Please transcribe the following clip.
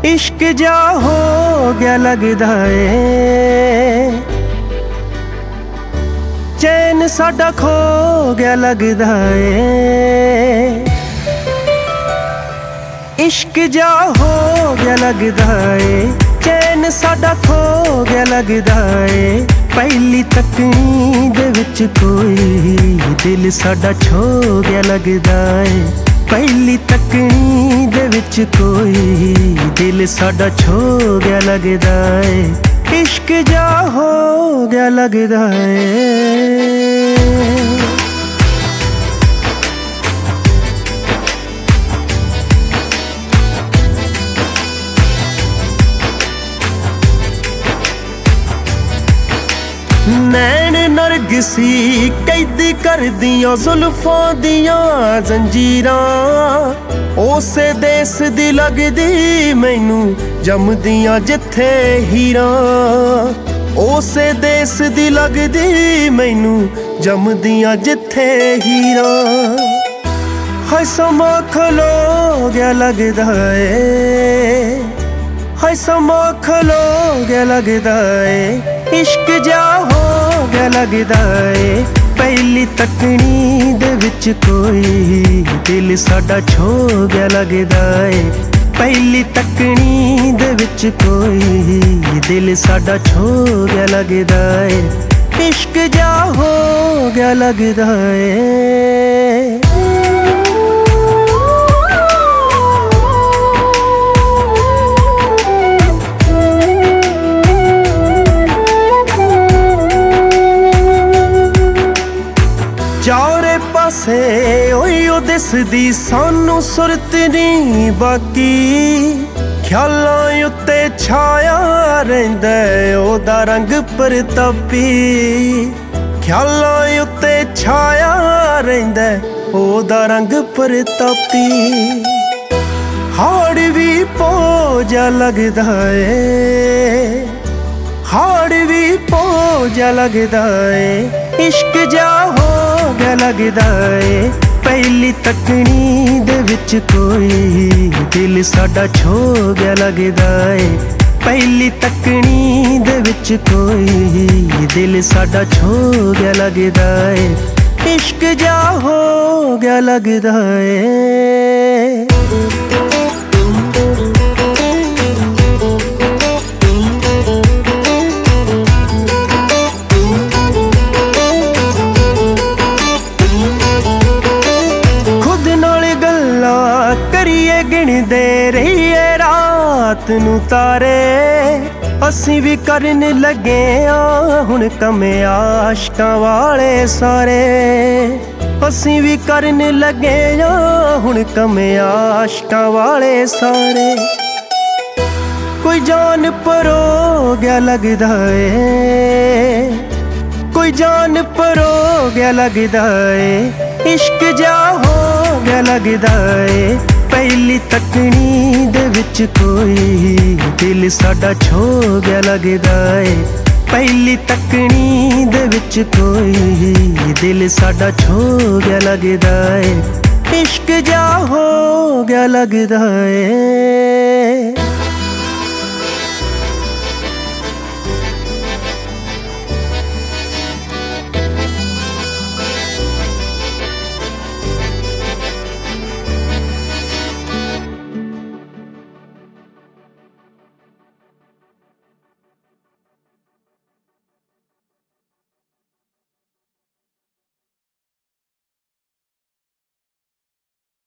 इश्क जा हो गया लगदा ए, चैन साडा खो गया लगदा ए। इश्क जा हो गया लगदा ए, चैन साडा खो गया लगदा ए। पहली तकनी दे विच कोई दिल साडा छो गया लगदा ए। पहली तकनी दे विच कोई दिल साडा छो गया लगदा ए। इश्क जा हो गया लगदा ए। नैन नरगिसी कैद कर दियां जुल्फां दियां जंजीरां, उसे देस दी लगदी मैनू जमदियां जिथे हीरां। उसे देस दी लगदी मैनू जमदियां जिथे हीरां। हाय समा खलो गया लगदा ए, हाय समा खलो गया लगदा ए। इश्क जा हो गया लगदा ए, पहली तकनी दे विच कोई दिल साडा छो गया लगदा ए। पहली तकनी दे विच कोई दिल साडा छो गया लगदा ए। इश्क जा हो गया लगदा ए। चारे पासे ओयो दिसदी सानू सुरत नी बाकी, ख्यालां उत्ते छाया रहिंदा ओदा रंग परतापी। ख्यालां उत्ते छाया रहिंदा ओदा रंग परतापी। हाड़ भी पो जा लगदा ए, हाड़ भी पो जा लगदा ए। इश्क जा हो गया लगदा ए, पहली तकनी दे विच कोई दिल साडा छो गया लगदा ए। पहली तकनी दे विच कोई दिल साडा छो गया लगदा ए। इश्क जा हो गया लगदा ए। करिए गिणदे रहिए रात नू तारे, असीं भी करन लगे आ हुण कमे आशकां वाले सारे। असीं भी करन लगे आ हुण कमे आशकां वाले सारे। कोई जान परो गया लगदा ए, कोई जान परो गया लगदा ए। इश्क जा हो गया लगदा ए, पहली तकनी दे विच कोई दिल साडा छो गया लगदा ए। पहली तकनी दे विच कोई दिल साडा छो गया लगदा ए। इश्क जा हो गया लगदा ए।